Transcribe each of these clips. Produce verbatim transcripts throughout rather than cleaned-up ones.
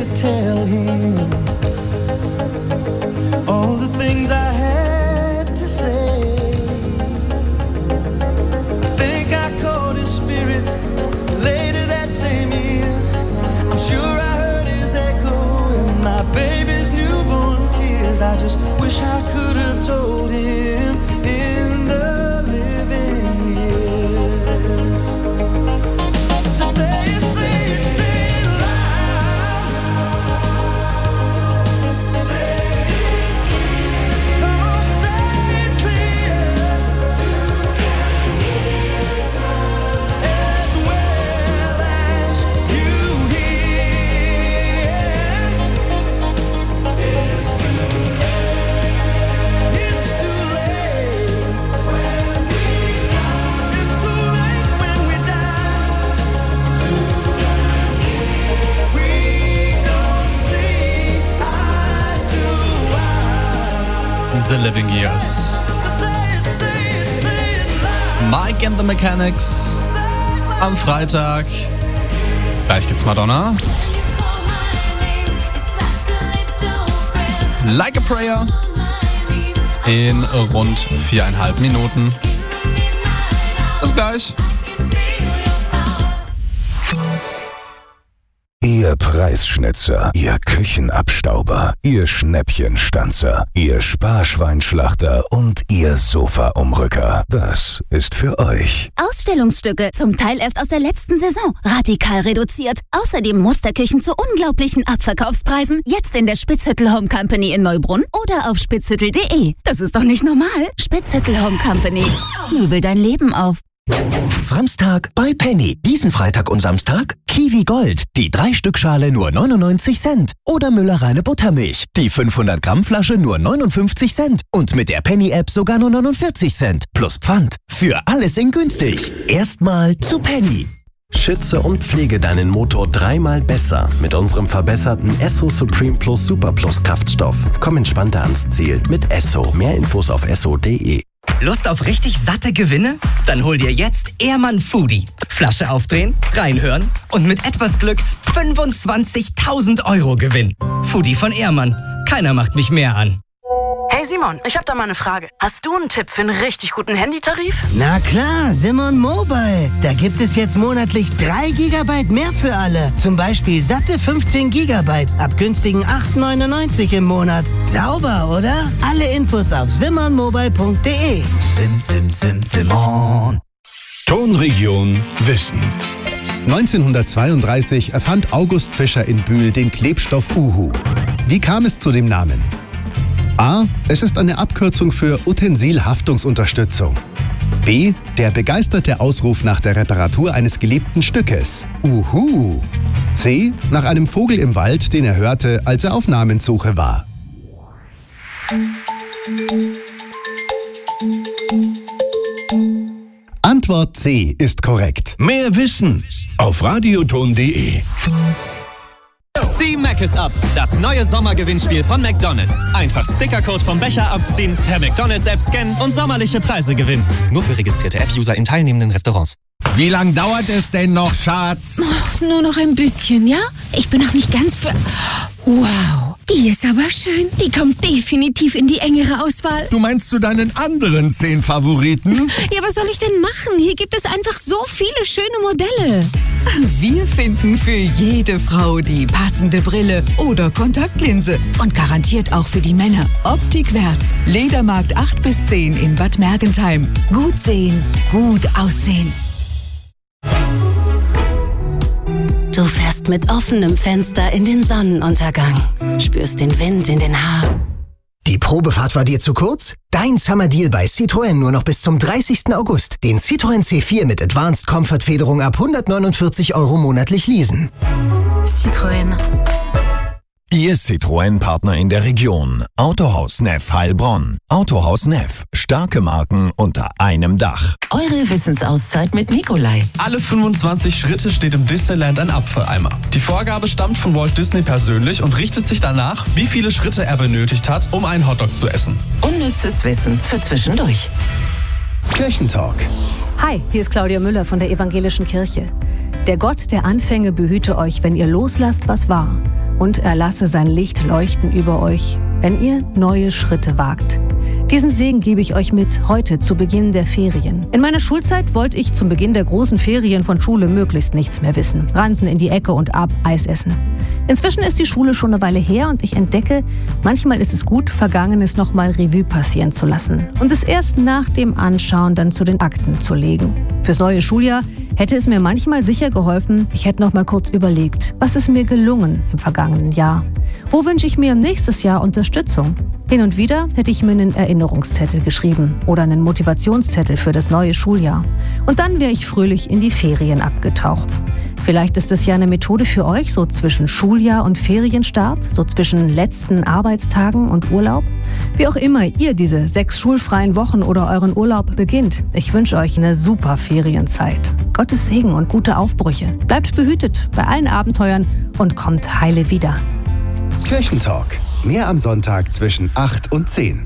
to tell him all the things I had to say. I think I caught his spirit later that same year. I'm sure I heard his echo in my baby's newborn tears. I just wish I could have told him in the living years. So say it, say it, say it loud. Say it clear. Oh, say it clear. As well as you hear. It's too late. It's too late when we die. It's too late when we die. We don't see eye to eye. The Living Years. So say it, say it, say it loud. Mike and the Mechanics am Freitag. Gleich gibt's Madonna. Like a Prayer in rund viereinhalb Minuten. Bis gleich. Ihr Preisschnitzer, Ihr Küchenabstauber, Ihr Schnäppchenstanzer, Ihr Sparschweinschlachter und Ihr Sofaumrücker. Das ist für euch. Ausstellungsstücke, zum Teil erst aus der letzten Saison. Radikal reduziert. Außerdem Musterküchen zu unglaublichen Abverkaufspreisen. Jetzt in der Spitzhüttel Home Company in Neubrunn oder auf spitzhüttel punkt de. Das ist doch nicht normal. Spitzhüttel Home Company. Möbel dein Leben auf. Samstag bei Penny. Diesen Freitag und Samstag Kiwi Gold. Die drei Stück Schale nur neunundneunzig Cent. Oder Müller reine Buttermilch. Die fünfhundert Gramm Flasche nur neunundfünfzig Cent. Und mit der Penny App sogar nur neunundvierzig Cent. Plus Pfand. Für alles in günstig. Erstmal zu Penny. Schütze und pflege deinen Motor dreimal besser mit unserem verbesserten Esso Supreme Plus Super Plus Kraftstoff. Komm entspannter ans Ziel mit Esso. Mehr Infos auf esso punkt de. Lust auf richtig satte Gewinne? Dann hol dir jetzt Ehrmann Foodie. Flasche aufdrehen, reinhören und mit etwas Glück fünfundzwanzigtausend Euro Gewinn. Foodie von Ehrmann. Keiner macht mich mehr an. Hey Simon, ich hab da mal eine Frage. Hast du einen Tipp für einen richtig guten Handytarif? Na klar, Simon Mobile. Da gibt es jetzt monatlich drei Gigabyte mehr für alle. Zum Beispiel satte fünfzehn Gigabyte ab günstigen acht neunundneunzig im Monat. Sauber, oder? Alle Infos auf simon mobile punkt de. Sim, sim, sim, Simon. Tonregion Wissen. neunzehnhundertzweiunddreißig erfand August Fischer in Bühl den Klebstoff Uhu. Wie kam es zu dem Namen? A. Es ist eine Abkürzung für Utensilhaftungsunterstützung. B. Der begeisterte Ausruf nach der Reparatur eines geliebten Stückes. Uhu. C. Nach einem Vogel im Wald, den er hörte, als er auf Namenssuche war. Antwort C ist korrekt. Mehr Wissen auf radioton punkt de. Zieh Mc's ab, das neue Sommergewinnspiel von McDonald's. Einfach Stickercode vom Becher abziehen, per McDonald's-App scannen und sommerliche Preise gewinnen. Nur für registrierte App-User in teilnehmenden Restaurants. Wie lang dauert es denn noch, Schatz? Oh, nur noch ein bisschen, ja? Ich bin noch nicht ganz be... Wow, die ist aber schön. Die kommt definitiv in die engere Auswahl. Du meinst zu deinen anderen zehn Favoriten? Ja, was soll ich denn machen? Hier gibt es einfach so viele schöne Modelle. Wir finden für jede Frau die passende Brille oder Kontaktlinse. Und garantiert auch für die Männer. Optik Wärts. Ledermarkt acht bis zehn in Bad Mergentheim. Gut sehen, gut aussehen. Du fährst mit offenem Fenster in den Sonnenuntergang. Spürst den Wind in den Haaren. Die Probefahrt war dir zu kurz? Dein Summer Deal bei Citroën nur noch bis zum dreißigsten August. Den Citroën C vier mit Advanced Comfort Federung ab hundertneunundvierzig Euro monatlich leasen. Citroën. Ihr Citroën-Partner in der Region. Autohaus Neff Heilbronn. Autohaus Neff. Starke Marken unter einem Dach. Eure Wissensauszeit mit Nikolai. Alle fünfundzwanzig Schritte steht im Disneyland ein Apfeleimer. Die Vorgabe stammt von Walt Disney persönlich und richtet sich danach, wie viele Schritte er benötigt hat, um einen Hotdog zu essen. Unnützes Wissen für zwischendurch. Kirchentalk. Hi, hier ist Claudia Müller von der Evangelischen Kirche. Der Gott der Anfänge behüte euch, wenn ihr loslasst, was war, und er lasse sein Licht leuchten über euch, wenn ihr neue Schritte wagt. Diesen Segen gebe ich euch mit heute zu Beginn der Ferien. In meiner Schulzeit wollte ich zum Beginn der großen Ferien von Schule möglichst nichts mehr wissen. Ransen in die Ecke und ab, Eis essen. Inzwischen ist die Schule schon eine Weile her und ich entdecke, manchmal ist es gut, Vergangenes nochmal Revue passieren zu lassen und es erst nach dem Anschauen dann zu den Akten zu legen. Fürs neue Schuljahr hätte es mir manchmal sicher geholfen, ich hätte noch mal kurz überlegt, was ist mir gelungen im vergangenen Jahr? Wo wünsche ich mir nächstes Jahr Unterstützung? Hin und wieder hätte ich mir einen Erinnerungszettel geschrieben oder einen Motivationszettel für das neue Schuljahr. Und dann wäre ich fröhlich in die Ferien abgetaucht. Vielleicht ist es ja eine Methode für euch, so zwischen Schuljahr und Ferienstart, so zwischen letzten Arbeitstagen und Urlaub. Wie auch immer ihr diese sechs schulfreien Wochen oder euren Urlaub beginnt, ich wünsche euch eine super Ferienzeit. Gottes Segen und gute Aufbrüche. Bleibt behütet bei allen Abenteuern und kommt heile wieder. Kirchentalk. Mehr am Sonntag zwischen acht und zehn.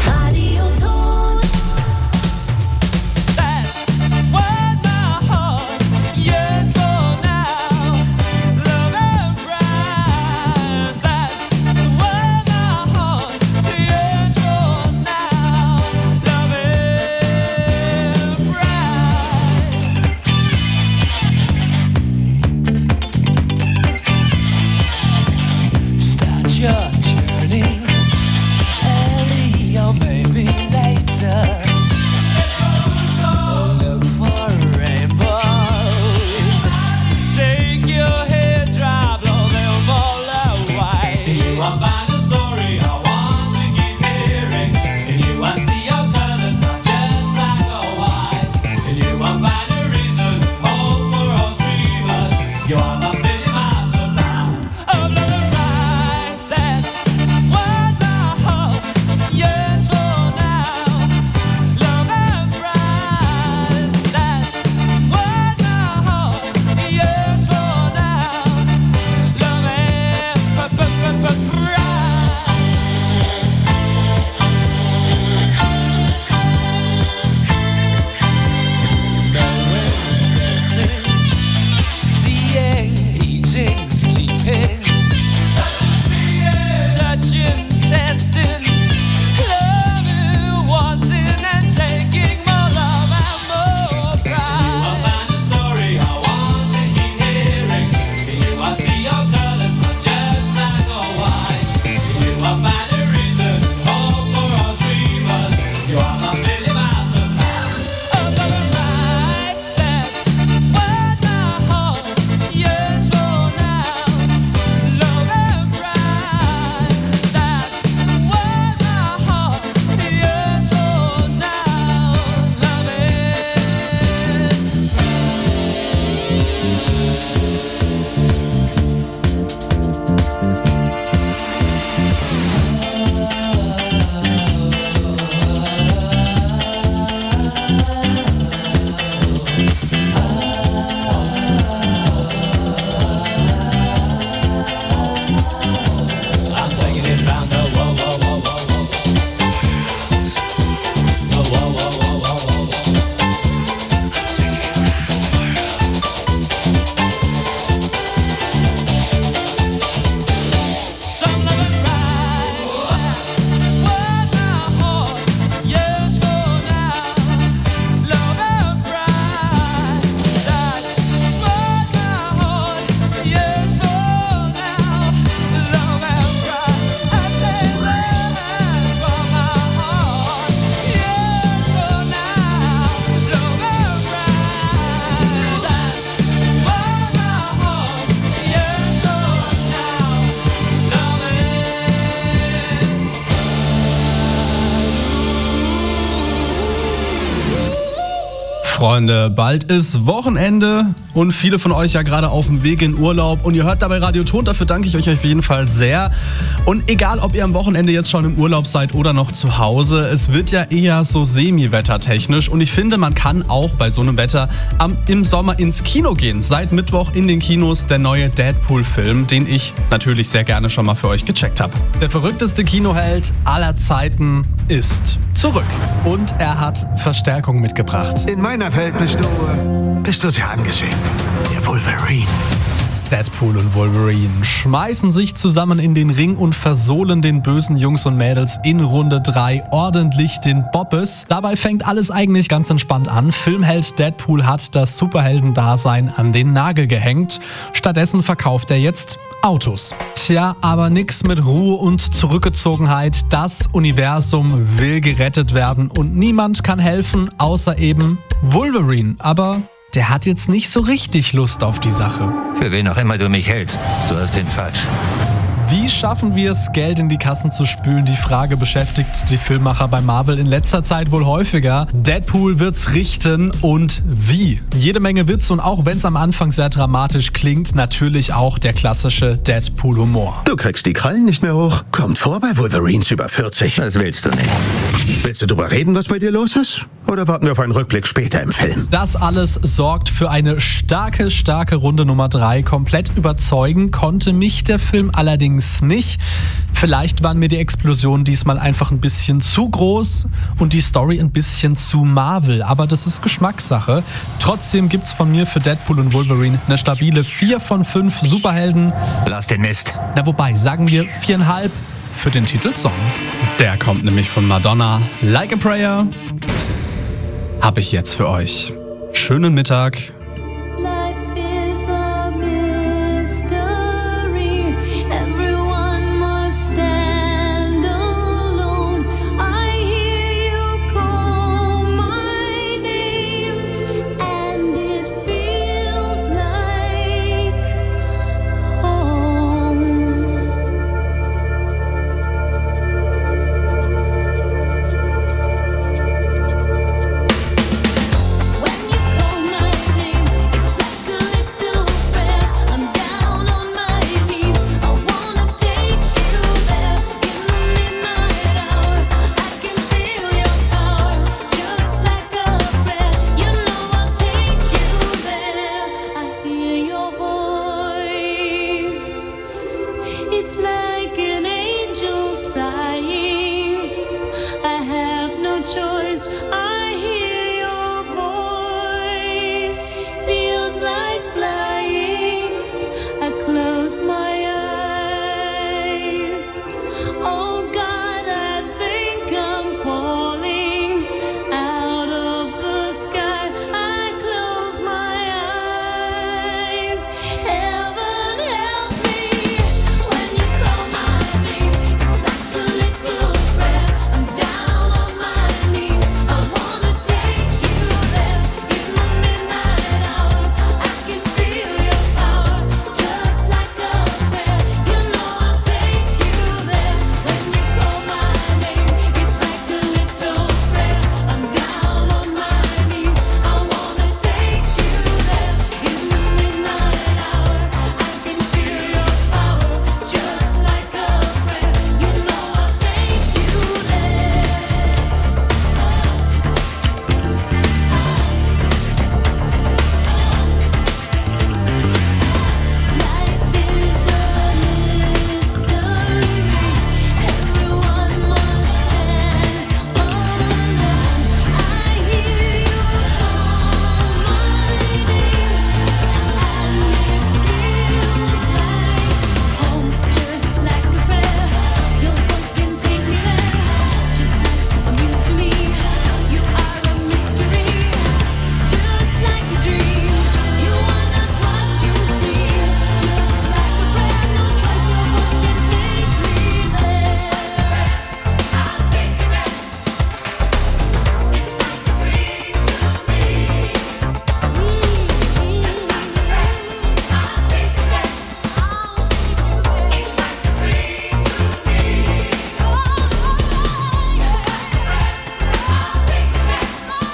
Freunde, bald ist Wochenende und viele von euch ja gerade auf dem Weg in Urlaub und ihr hört dabei Radio Ton, dafür danke ich euch auf jeden Fall sehr. Und egal, ob ihr am Wochenende jetzt schon im Urlaub seid oder noch zu Hause, es wird ja eher so semi-wettertechnisch und ich finde, man kann auch bei so einem Wetter am, im Sommer ins Kino gehen. Seit Mittwoch in den Kinos der neue Deadpool-Film, den ich natürlich sehr gerne schon mal für euch gecheckt habe. Der verrückteste Kinoheld aller Zeiten ist zurück und er hat Verstärkung mitgebracht. In meiner Welt bist du, bist du sehr angesehen. Der Wolverine. Deadpool und Wolverine schmeißen sich zusammen in den Ring und versohlen den bösen Jungs und Mädels in Runde drei ordentlich den Bobbes. Dabei fängt alles eigentlich ganz entspannt an. Filmheld Deadpool hat das Superheldendasein an den Nagel gehängt. Stattdessen verkauft er jetzt Autos. Tja, aber nix mit Ruhe und Zurückgezogenheit. Das Universum will gerettet werden und niemand kann helfen, außer eben Wolverine. Aber der hat jetzt nicht so richtig Lust auf die Sache. Für wen auch immer du mich hältst, du hast den falsch. Wie schaffen wir es, Geld in die Kassen zu spülen? Die Frage beschäftigt die Filmemacher bei Marvel in letzter Zeit wohl häufiger. Deadpool wird's richten und wie? Jede Menge Witz und auch wenn es am Anfang sehr dramatisch klingt, natürlich auch der klassische Deadpool-Humor. Du kriegst die Krallen nicht mehr hoch. Kommt vor bei Wolverines über vierzig. Das willst du nicht. Willst du drüber reden, was bei dir los ist? Oder warten wir auf einen Rückblick später im Film? Das alles sorgt für eine starke, starke Runde Nummer drei. Komplett überzeugen konnte mich der Film allerdings nicht. Vielleicht waren mir die Explosionen diesmal einfach ein bisschen zu groß und die Story ein bisschen zu Marvel, aber das ist Geschmackssache. Trotzdem gibt's von mir für Deadpool und Wolverine eine stabile vier von fünf Superhelden. Lass den Mist. Na wobei, sagen wir viereinhalb für den Titelsong. Der kommt nämlich von Madonna. Like a Prayer habe ich jetzt für euch. Schönen Mittag.